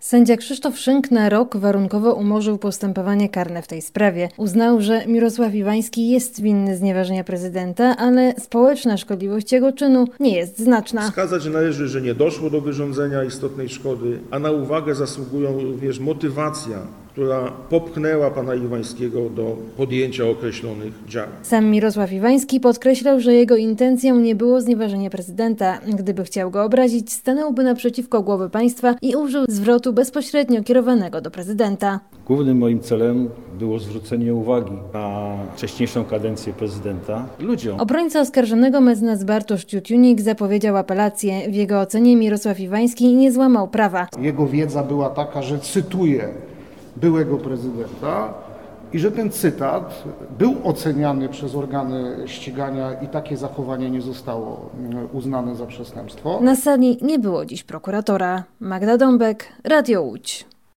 Sędzia Krzysztof Szynk na rok warunkowo umorzył postępowanie karne w tej sprawie. Uznał, że Mirosław Iwański jest winny znieważenia prezydenta, ale społeczna szkodliwość jego czynu nie jest znaczna. Wskazać należy, że nie doszło do wyrządzenia istotnej szkody, a na uwagę zasługują również motywacja, która popchnęła pana Iwańskiego do podjęcia określonych działań. Sam Mirosław Iwański podkreślał, że jego intencją nie było znieważenie prezydenta. Gdyby chciał go obrazić, stanąłby naprzeciwko głowy państwa i użył zwrotu bezpośrednio kierowanego do prezydenta. Głównym moim celem było zwrócenie uwagi na wcześniejszą kadencję prezydenta ludziom. Obrońca oskarżonego mecenas Bartosz Ciuciunik zapowiedział apelację. W jego ocenie Mirosław Iwański nie złamał prawa. Jego wiedza była taka, że cytuje byłego prezydenta i że ten cytat był oceniany przez organy ścigania i takie zachowanie nie zostało uznane za przestępstwo. Na sali nie było dziś prokuratora. Magda Dąbek, Radio Łódź.